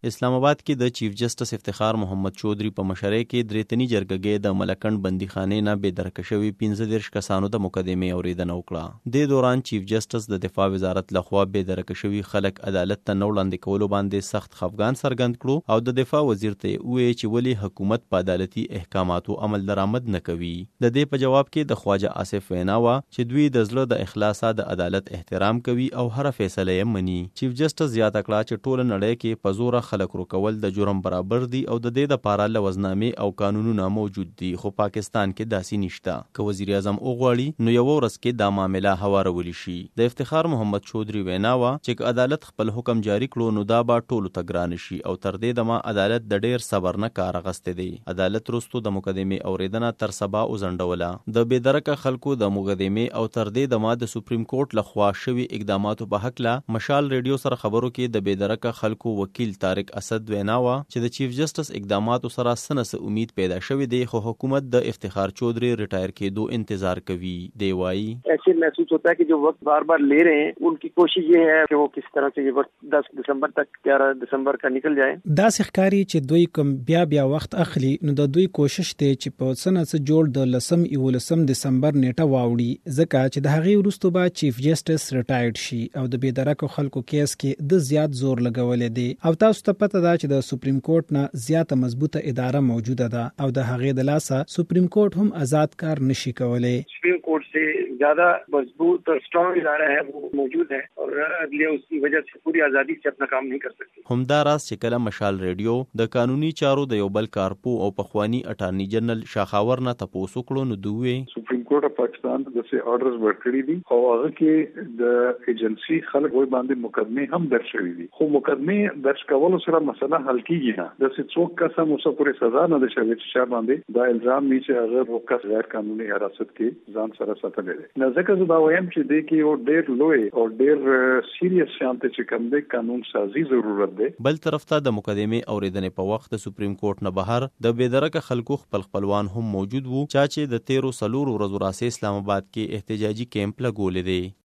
اسلام آباد کې د چیف جسټس افتخار محمد چودھری په مشرۍ کې درې جرګې د ملکند بندیخانې نه بې درکه شوي 15 کسانو د مقدمې اورېدنه وکړه. د دوران چیف جسټس د دفاع وزارت لخوا بې درکه شوي خلک عدالت ته نه وړاندې کولو باندې سخت خفګان څرګند کړو او د دفاع وزیر ته وویل چې ولې حکومت په عدالتي احکاماتو عمل درآمد نه کوي. د دې په جواب کې د خواجه آصف وینا وه چې دوی د زړه د اخلاصه د عدالت احترام کوي او هر فیصله یې مني. چیف جسټس زیاته کړه چې ټول نړۍ کې په زوره خلک روکول د جرم برابر دي او د دې لپاره لوزنامې او قانونونه موجود دي، خو پاکستان کې داسې نشته. که وزیر اعظم وغواړي نو یو ورځ کې دا معامله هوارولی شي. د افتخار محمد چودھری وینا وه چې عدالت خپل حکم جاری کړو نو دا به ټولو ته ګران شي او تر دې دمه عدالت د ډیر صبر نه کار اخیستی دی. عدالت وروسته د مقدمې اورېدنه تر سبا وځنډوله. د بې درکه خلکو د مقدمې او تر دې دمه د سپریم کورټ لخوا شوي اقداماتو په هکله مشال ریډیو سره خبرو کې د بې درکه خلکو وکیل طارق اسد وینا وه چې د چیف جسټس اقداماتو سره څه امید پیدا شوی دی، خو حکومت د افتخار چودھری ریٹائر کېدو انتظار کوي. دی وایي ایسے محسوس ہوتا ہے کہ جو وقت بار بار لے رہے ہیں ان کی کوشش یہ ہے کہ وہ کس طرح سے یہ وقت 10 دسمبر تک 11 دسمبر کا نکل جائے. دا ښکاري چې دوی کوم بیا وخت اخلي نو د دوی کوشش دی چې په څه جوړ د 11 دسمبر نیټه واوړي، ځکه چې د هغې وروسته به چیف جسټس ریټایرډ شي او د بې درکو خلکو کیس کې د زیات زور لګولې دی. او تاسو ته پته ده چې د سپریم کورټ نه زیاته مضبوطه اداره موجوده ده او د هغې د لاسه سپریم کورټ هم آزاد کار نشي کولای. سپریم کورٹ سے زیادہ مضبوط اور اسٹرانگ ادارہ ہے وہ موجود ہے اور عدلیہ اس کی وجہ سے پوری آزادی سے اپنا کام نہیں کر سکتی. همداراز چې کله مشال ریډیو د قانوني چارو د یو بل کارپو او پخوانی اټارنی جنرل شاخاور نه تپوس وکړو نو دوی سپریم کورٹ اف پاکستان دغه آرډرز ورکړي دي او هغه کې د ایجنسی خلک وای باندې مقدمه هم درج شوی دي، خو مقدمه درج کولو سره مسله حل کیږي نه. د څوک قسم اوسه پورې سزا نه ده شوی چې شابه باندې دا الزام نه چې هغه وکړ غیر قانوني حراست کې ځان سره ساتل دي. نه ځکه زه دا وایم چې د کې یو ډېر لوی او ډېر سیریس شانت چې کوم د قانون سازي ضرورت ده. بل طرف ته د مقدمې اوریدنې په وخت د سپریم کورټ نه بهر د بې درکه خلکو خپلوان هم موجود وو چې د 13 ورځو راځي اسلام آباد کې احتجاجي کیمپ لګولې دي.